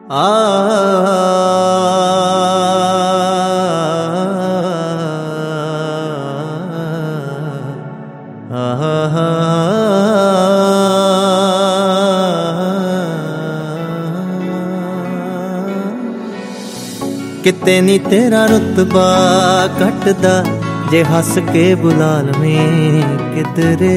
किते नी तेरा रुतबा घटदा जे हस के बुला लवें किधरे।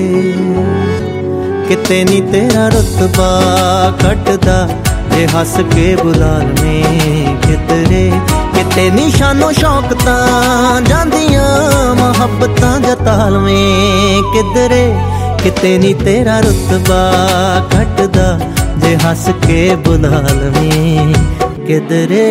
किते नी तेरा रुतबा घटदा जे हस के बुला लवें किधरे। किते नी शानो शौकतां जांदियां मुहब्बतां जता लवें किधरे। किते नी तेरा रुतबा घटदा जे हस के बुला लवें किधरे।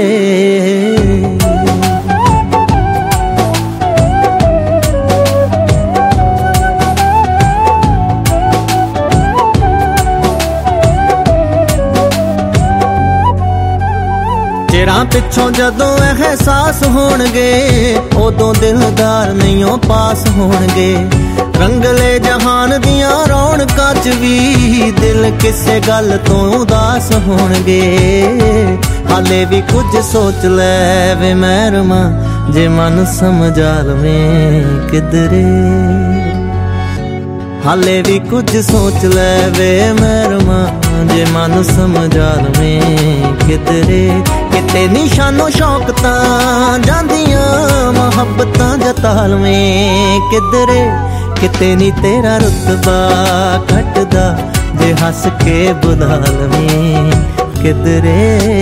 चिरां पिछों जदों एहसास होणगे उदों दिलदार नहींओ पास होणगे। रंगले जहान दियां रौनकां च भी दिल किसे गल तो उदास होणगे। हाले भी कुछ सोच लै वे महरमा जे मन समझा लवें किधरे। हाले भी कुछ सोच लै वे महरमा जे मन समझा लवें किधरे। किते निशानो शौकतां जांदियां मुहब्बतां जता लवें किधरे। किते नी तेरा रुतबा घटदा जे हस के बुला लवें किधरे।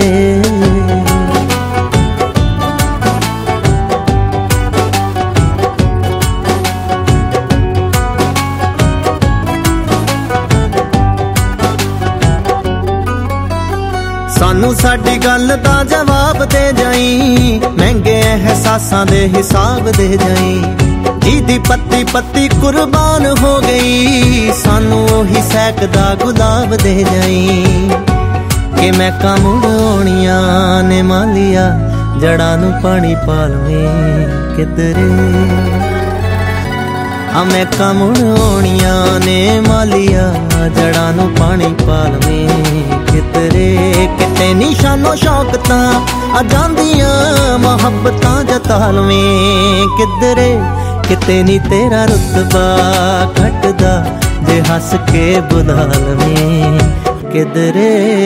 सानू साडी गल दा जवाब दे जाई महंगे एहसासां दे हिसाब दे जाई। जिहदी पत्ती पत्ती कुर्बान हो गई सानू ओही सैकदा गुलाब दे जाई। कि मैं मुड़ आउणियां ने मालिया जड़ा नू पानी पा लवें किधरे। मैं मुड़ आउणियां ने मालिया जड़ा नू पानी पा लवें किधरे। किते निशानो शौकतां आ जांदियां मुहब्बतां जता लवें किधरे। किते नी तेरा रुतबा घटदा जे हस के बुला लवें किधरे।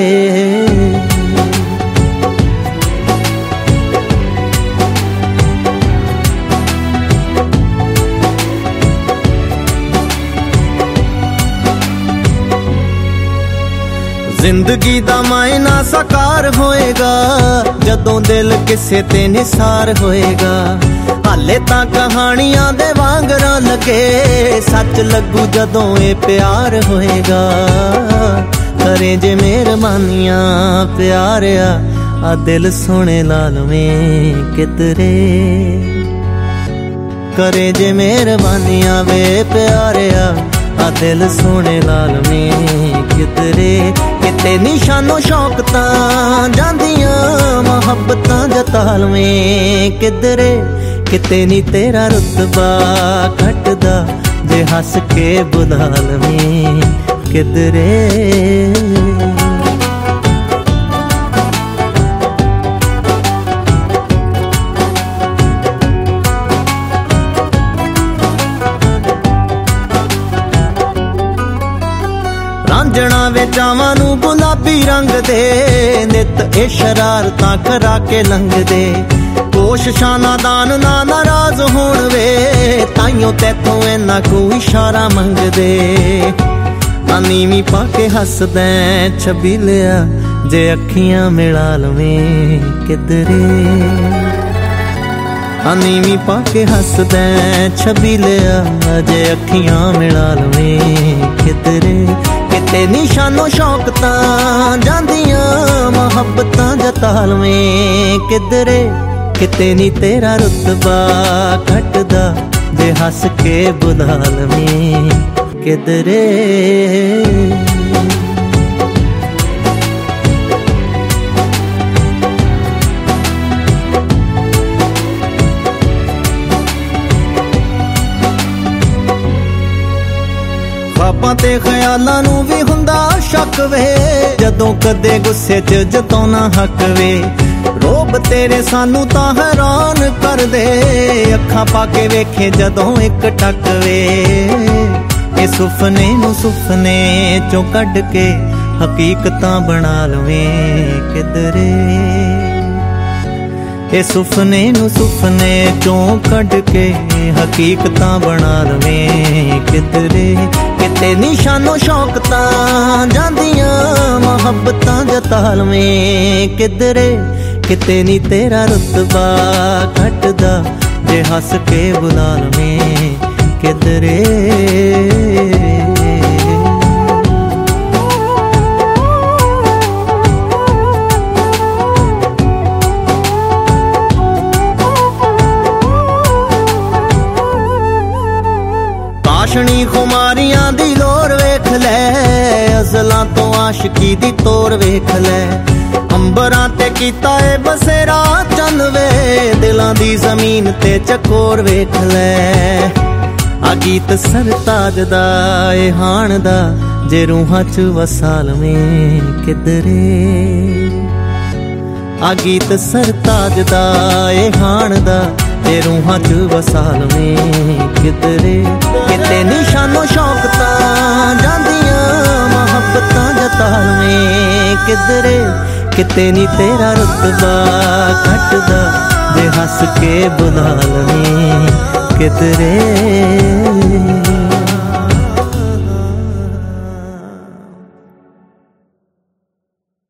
जिंदगी दा मायना साकार होएगा जदों दिल किसे ते निसार होएगा। हाले तां कहानियां दे वांगरां लगे सच लगू जदों ए प्यार होएगा। करे जे मेहरबानियां प्यारिया आ दिल सोने ला लवें किधरे। करे जे मेहरबानियां वे प्यारिया आ दिल सोने ला लवें किधरे। किते निशानो शौकतां जांदियां मुहब्बतां जता लवें किधरे। किते नी तेरा रुतबा घटदा जे हस के बुला लवें किधरे। रांझणा वे चावां नू गुलाबी रंग दे नित ए शरारतां करा के लंघ दे। कोशिशां नादान ना नाराज होण वे ताइयों तैथों इन्ना को इशारा मंगदे। नीवी पाके हसदैं छबीलिया जे अखियां मिला लवें किधरे। नीवी पाके हसदैं छबीलिया जे अखियां मिला लवें किधरे। किते निशानो शौकतां जांदियां मुहब्बतां जता लवें किधरे। किते नी तेरा रुतबा घटदा जे हस के बुला लवें किधरे। ख्वाबां ते ख्यालां नू भी हुंदा शक ਸ਼ੌਕ ਵੇ, ਜਦੋਂ ਕਦੇ ਗੁੱਸੇ 'ਚ ਜਤਾਉਣਾ ਹੱਕ ਵੇ। ਰੋਬ ਤੇਰੇ ਸਾਨੂੰ ਤਾਂ ਹੈਰਾਨ ਕਰਦੇ, ਅੱਖਾਂ ਪਾ ਕੇ ਵੇਖੇ ਜਦੋਂ ਇੱਕ ਟੱਕ ਵੇ। ਇਹ ਸੁਪਨੇ ਨੂੰ ਸੁਪਨੇ ਚੋਂ ਕੱਢ ਕੇ ਹਕੀਕਤਾਂ ਬਣਾ ਲਵੇਂ ਕਿਧਰੇ। ਇਹ ਸੁਪਨੇ ਨੂੰ ਸੁਪਨੇ ਚੋਂ ਕੱਢ ਕੇ ਹਕੀਕਤਾਂ ਬਣਾ ਲਵੇਂ ਕਿਧਰੇ। ਕਿਤੇ ਨਿਸ਼ਾਨੋ ਸ਼ੌਕ ਤਾਂ ਜਾਂਦੀਆਂ ਮੁਹੱਬਤਾਂ ਜਤਾ ਲਵੇਂ ਕਿਧਰੇ। ਕਿਤੇ ਨੀ ਤੇਰਾ ਰੁਤਬਾ ਘਟਦਾ ਜੇ ਹੱਸ ਕੇ ਬੁਲਾ ਲਵੇਂ ਕਿਧਰੇ। ਕਾਸ਼ਣੀ ਖੁਮਾਰੀਆਂ ਦੀ ਲੋਰ ਵੇਖ ਲੈ, ਅਜ਼ਲਾਂ ਤੋਂ ਆਸ਼ਕੀ ਦੀ ਤੋਰ ਵੇਖ ਲੈ। ਅੰਬਰਾਂ ਤੇ ਕੀਤਾ ਏ ਬਸੇਰਾ ਚੰਨ ਵੇ, ਦਿਲਾਂ ਦੀ ਜ਼ਮੀਨ ਤੇ ਚਕੋਰ ਵੇਖ ਲੈ। ਆ ਗੀਤ ਸਰਤਾਜ ਦਾ ਏ ਹਾਣ ਦਾ, ਜੇ ਰੂਹਾਂ 'ਚ ਵਸਾ ਲਵੇਂ ਕਿਧਰੇ। ਆ ਗੀਤ ਸਰਤਾਜ ਦਾ ਏ ਹਾਣ ਦਾ, ਜੇ ਰੂਹਾਂ 'ਚ ਵਸਾ ਲਵੇਂ ਕਿਧਰੇ। ਕਿਤੇ ਨਿਸ਼ਾਨੋ ਸ਼ੌਕ ਤਾਂ ਜਾਂਦੀਆਂ ਮੁਹੱਬਤਾਂ ਜਤਾ ਲਵੇਂ ਕਿਧਰੇ। ਕਿਤੇ ਨੀ ਤੇਰਾ ਰੁਤਬਾ ਘਟਦਾ ਜੇ ਹੱਸ ਕੇ ਬੁਲਾ ਲਵੇਂ ਕਿਧਰੇ।